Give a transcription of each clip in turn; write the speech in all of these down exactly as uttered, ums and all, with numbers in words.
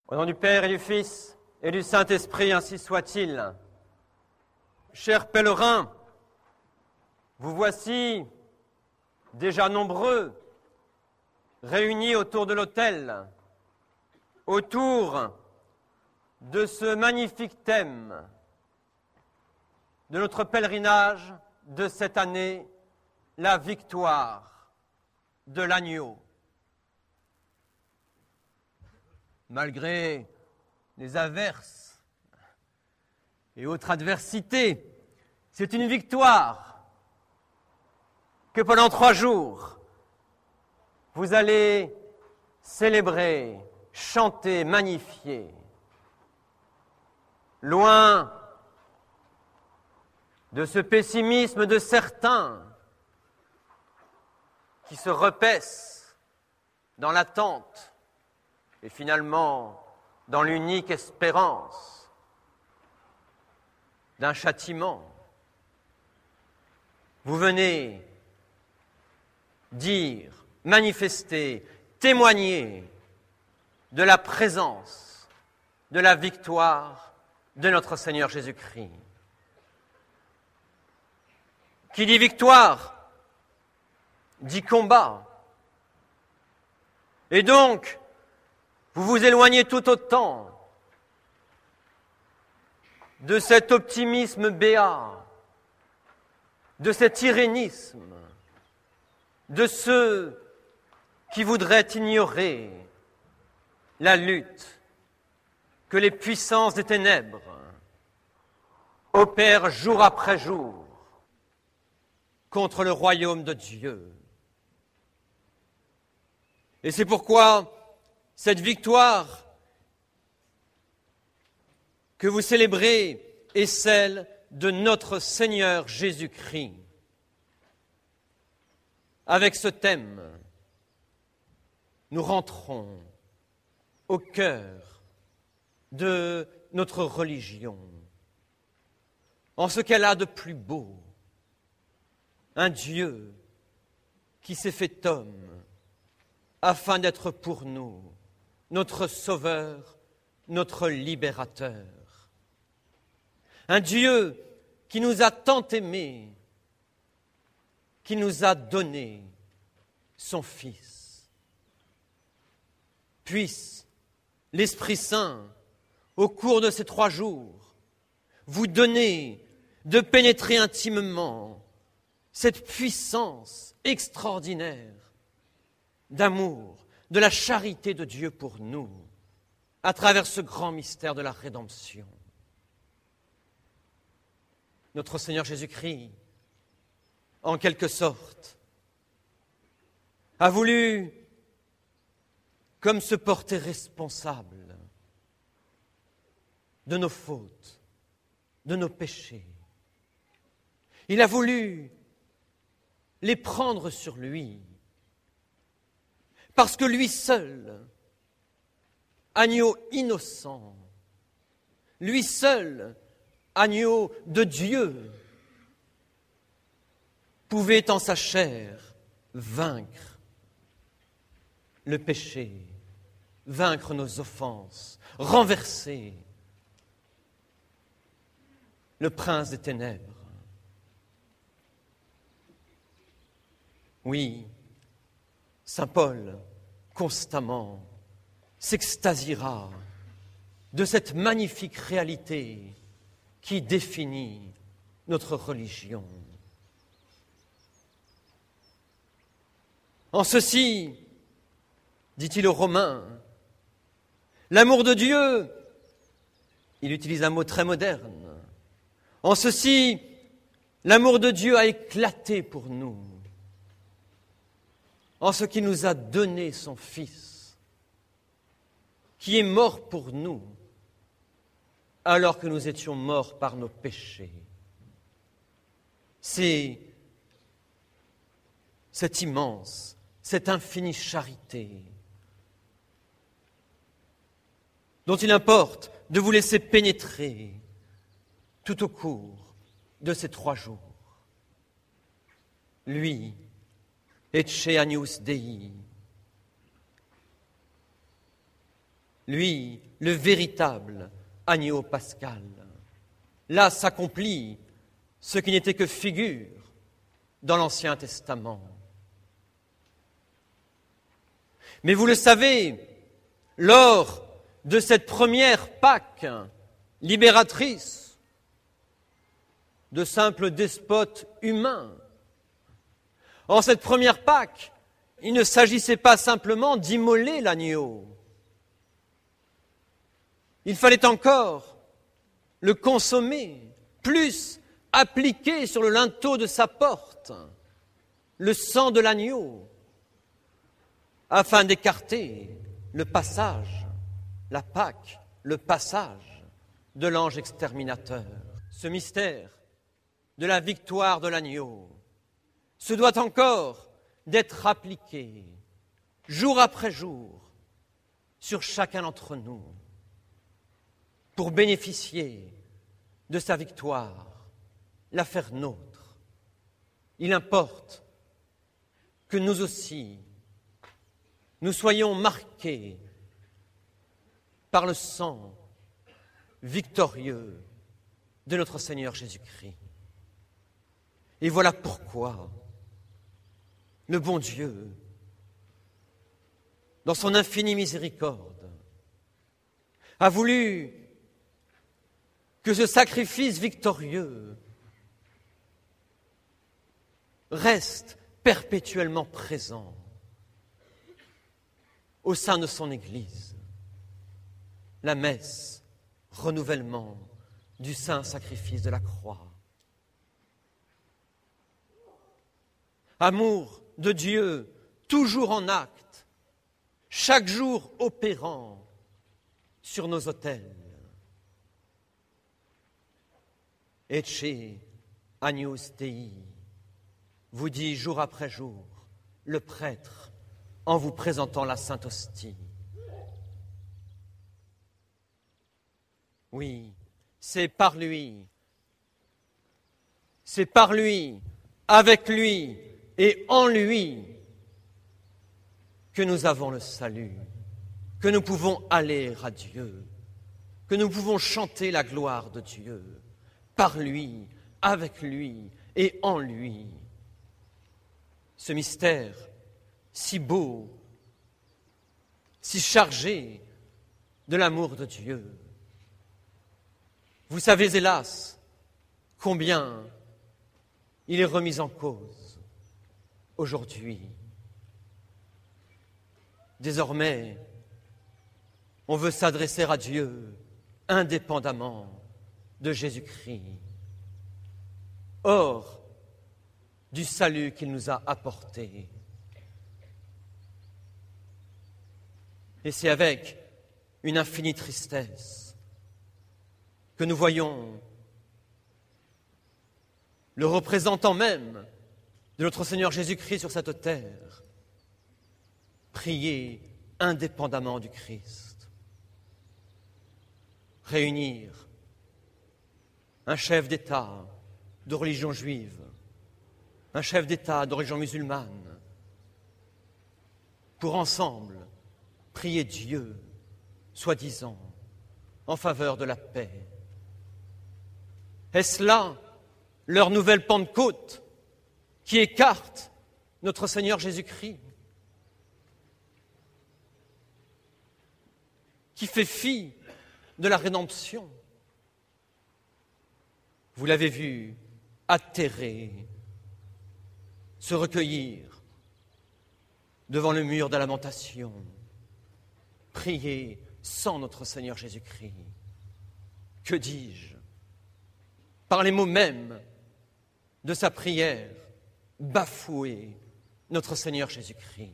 Au nom du Père et du Fils et du Saint-Esprit, ainsi soit-il. Chers pèlerins, vous voici déjà nombreux, réunis autour de l'autel, autour de ce magnifique thème de notre pèlerinage de cette année, la victoire de l'agneau. Malgré les averses et autres adversités, c'est une victoire que pendant trois jours, vous allez célébrer, chanter, magnifier. Loin de ce pessimisme de certains qui se repaissent dans l'attente et finalement dans l'unique espérance d'un châtiment. Vous venez dire, manifester, témoigner de la présence, de la victoire de notre Seigneur Jésus-Christ. Qui dit victoire, dit combat. Et donc, vous vous éloignez tout autant de cet optimisme béat, de cet irénisme, de ceux qui voudraient ignorer la lutte que les puissances des ténèbres opèrent jour après jour contre le royaume de Dieu. Et c'est pourquoi cette victoire que vous célébrez est celle de notre Seigneur Jésus-Christ. Avec ce thème, nous rentrons au cœur de notre religion, en ce qu'elle a de plus beau, un Dieu qui s'est fait homme afin d'être pour nous notre Sauveur, notre Libérateur. Un Dieu qui nous a tant aimés, qui nous a donné son Fils. Puisse l'Esprit Saint, au cours de ces trois jours, vous donner de pénétrer intimement cette puissance extraordinaire d'amour, de la charité de Dieu pour nous, à travers ce grand mystère de la rédemption. Notre Seigneur Jésus-Christ, en quelque sorte, a voulu, comme se porter responsable de nos fautes, de nos péchés. Il a voulu les prendre sur lui, parce que lui seul, agneau innocent, lui seul, agneau de Dieu, pouvait en sa chair vaincre le péché, vaincre nos offenses, renverser le prince des ténèbres. Oui, saint Paul, constamment, s'extasiera de cette magnifique réalité qui définit notre religion. En ceci, dit-il aux Romains, l'amour de Dieu, il utilise un mot très moderne, en ceci, l'amour de Dieu a éclaté pour nous, en ce qu'il nous a donné son Fils, qui est mort pour nous, alors que nous étions morts par nos péchés. C'est cette immense, cette infinie charité dont il importe de vous laisser pénétrer tout au cours de ces trois jours. Lui, Ecce agnus Dei, lui, le véritable agneau pascal. Là s'accomplit ce qui n'était que figure dans l'Ancien Testament. Mais vous le savez, lors de cette première Pâque libératrice de simples despotes humains, en cette première Pâque, il ne s'agissait pas simplement d'immoler l'agneau. Il fallait encore le consommer, plus appliquer sur le linteau de sa porte le sang de l'agneau, afin d'écarter le passage, la Pâque, le passage de l'ange exterminateur. Ce mystère de la victoire de l'agneau se doit encore d'être appliqué jour après jour sur chacun d'entre nous pour bénéficier de sa victoire, la faire nôtre. Il importe que nous aussi, nous soyons marqués par le sang victorieux de notre Seigneur Jésus-Christ. Et voilà pourquoi le bon Dieu, dans son infinie miséricorde, a voulu que ce sacrifice victorieux reste perpétuellement présent au sein de son Église. La messe, renouvellement du saint sacrifice de la croix. Amour de Dieu, toujours en acte, chaque jour opérant sur nos autels. Ecce agnus Dei, vous dit jour après jour le prêtre en vous présentant la Sainte Hostie. Oui, c'est par lui, c'est par lui, avec lui et en lui que nous avons le salut, que nous pouvons aller à Dieu, que nous pouvons chanter la gloire de Dieu, par lui, avec lui et en lui. Ce mystère si beau, si chargé de l'amour de Dieu. Vous savez, hélas, combien il est remis en cause aujourd'hui. Désormais, on veut s'adresser à Dieu indépendamment de Jésus-Christ. Hors du salut qu'il nous a apporté. Et c'est avec une infinie tristesse que nous voyons le représentant même de notre Seigneur Jésus-Christ sur cette terre prier indépendamment du Christ. Réunir un chef d'État de religion juive, un chef d'État de religion musulmane, pour ensemble prier Dieu, soi-disant, en faveur de la paix. Est-ce là leur nouvelle Pentecôte qui écarte notre Seigneur Jésus-Christ, qui fait fi de la rédemption? Vous l'avez vu atterré, se recueillir devant le mur de lamentation, prier sans notre Seigneur Jésus-Christ. Que dis-je? Par les mots mêmes de sa prière, bafouer notre Seigneur Jésus-Christ.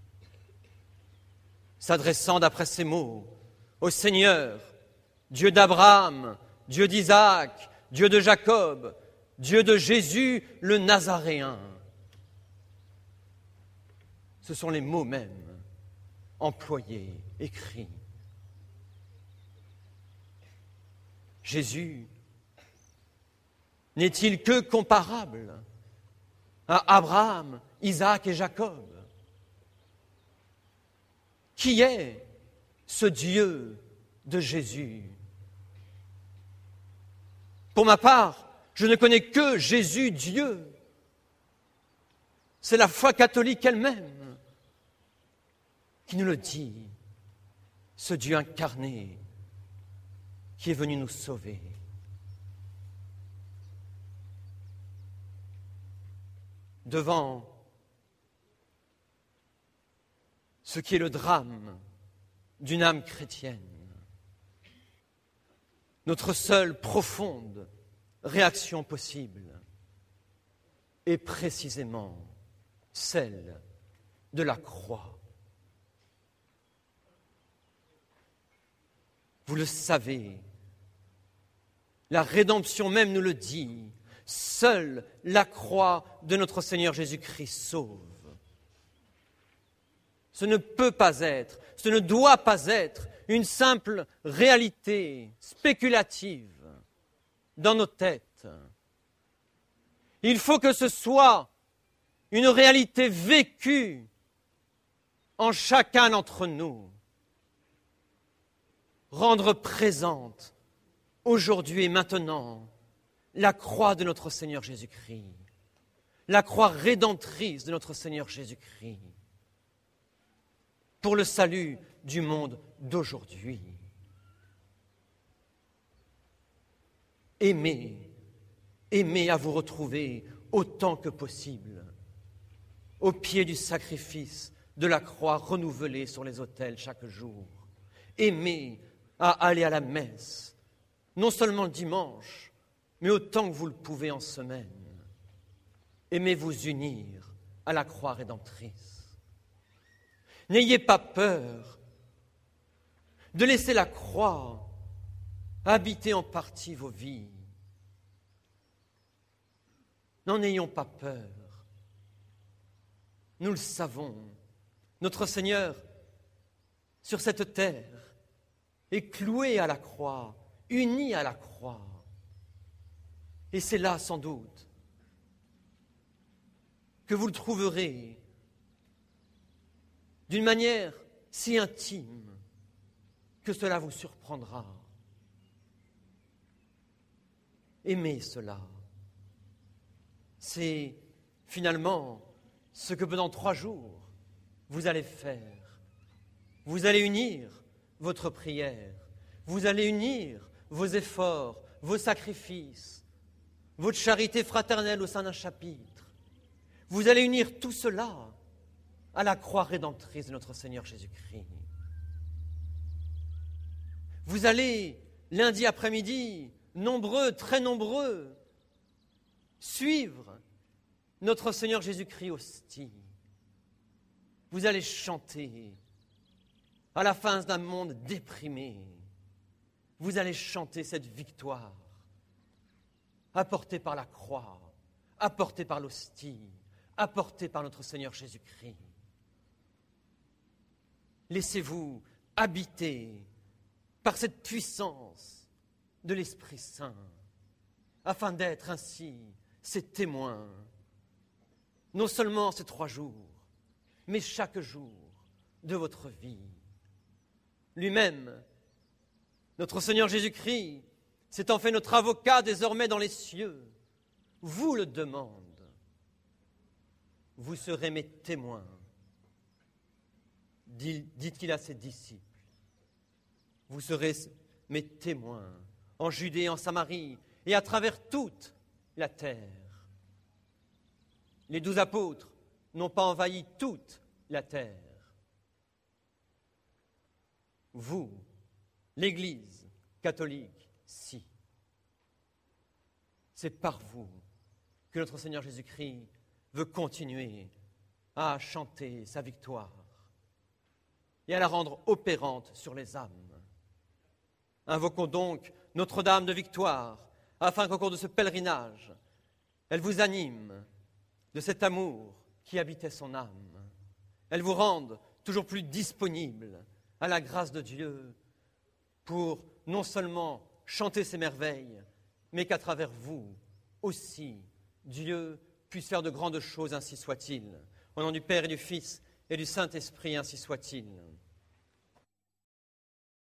S'adressant d'après ces mots au Seigneur, Dieu d'Abraham, Dieu d'Isaac, Dieu de Jacob, Dieu de Jésus le Nazaréen. Ce sont les mots mêmes employés, écrits. Jésus n'est-il que comparable à Abraham, Isaac et Jacob? Qui est ce Dieu de Jésus. Pour ma part, je ne connais que Jésus, Dieu. C'est la foi catholique elle-même qui nous le dit, ce Dieu incarné qui est venu nous sauver. Devant ce qui est le drame d'une âme chrétienne, notre seule profonde réaction possible est précisément celle de la croix. Vous le savez, la rédemption même nous le dit, seule la croix de notre Seigneur Jésus-Christ sauve. Ce ne peut pas être, ce ne doit pas être une simple réalité spéculative dans nos têtes. Il faut que ce soit une réalité vécue en chacun d'entre nous. Rendre présente aujourd'hui et maintenant la croix de notre Seigneur Jésus-Christ, la croix rédemptrice de notre Seigneur Jésus-Christ, pour le salut du monde d'aujourd'hui. Aimez, aimez à vous retrouver autant que possible au pied du sacrifice de la croix renouvelée sur les autels chaque jour. Aimez à aller à la messe, non seulement le dimanche, mais autant que vous le pouvez en semaine. Aimez vous unir à la croix rédemptrice. N'ayez pas peur de laisser la croix habiter en partie vos vies. N'en ayons pas peur. Nous le savons, notre Seigneur, sur cette terre, est cloué à la croix, uni à la croix. Et c'est là, sans doute, que vous le trouverez d'une manière si intime que cela vous surprendra. Aimez cela. C'est finalement ce que pendant trois jours vous allez faire. Vous allez unir votre prière, vous allez unir vos efforts, vos sacrifices, votre charité fraternelle au sein d'un chapitre. Vous allez unir tout cela à la croix rédemptrice de notre Seigneur Jésus-Christ. Vous allez, lundi après-midi, nombreux, très nombreux, suivre notre Seigneur Jésus-Christ hostie. Vous allez chanter à la fin d'un monde déprimé. Vous allez chanter cette victoire apportée par la croix, apportée par l'hostie, apportée par notre Seigneur Jésus-Christ. Laissez-vous habiter par cette puissance de l'Esprit Saint, afin d'être ainsi ses témoins, non seulement ces trois jours, mais chaque jour de votre vie. Lui-même, notre Seigneur Jésus-Christ, s'étant fait notre avocat désormais dans les cieux, vous le demande. Vous serez mes témoins, dit-il à ses disciples. Vous serez mes témoins en Judée, en Samarie et à travers toute la terre. Les douze apôtres n'ont pas envahi toute la terre. Vous, l'Église catholique, si. C'est par vous que notre Seigneur Jésus-Christ veut continuer à chanter sa victoire et à la rendre opérante sur les âmes. Invoquons donc Notre-Dame de victoire, afin qu'au cours de ce pèlerinage, elle vous anime de cet amour qui habitait son âme. Elle vous rende toujours plus disponible à la grâce de Dieu pour non seulement chanter ses merveilles, mais qu'à travers vous aussi, Dieu puisse faire de grandes choses, ainsi soit-il. Au nom du Père et du Fils et du Saint-Esprit, ainsi soit-il.